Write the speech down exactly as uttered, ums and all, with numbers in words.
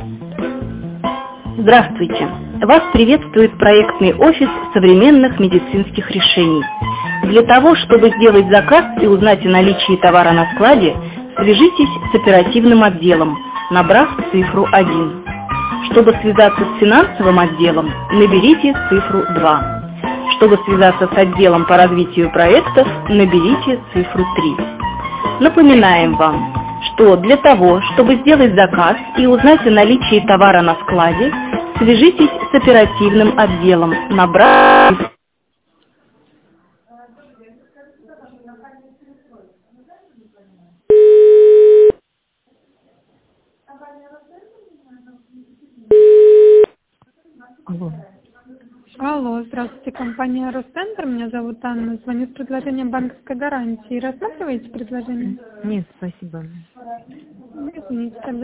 Здравствуйте! Вас приветствует проектный офис современных медицинских решений. Для того, чтобы сделать заказ и узнать о наличии товара на складе, свяжитесь с оперативным отделом, набрав цифру один. Чтобы связаться с финансовым отделом, наберите цифру два. Чтобы связаться с отделом по развитию проектов, наберите цифру три. Напоминаем вам, что для того, чтобы сделать заказ и узнать о наличии товара на складе, свяжитесь с оперативным отделом, набрав... Алло. Алло, здравствуйте, компания Росцентр. Меня зовут Анна. Звоню с предложением банковской гарантии. Рассматриваете предложение? Нет, спасибо. Извините, тогда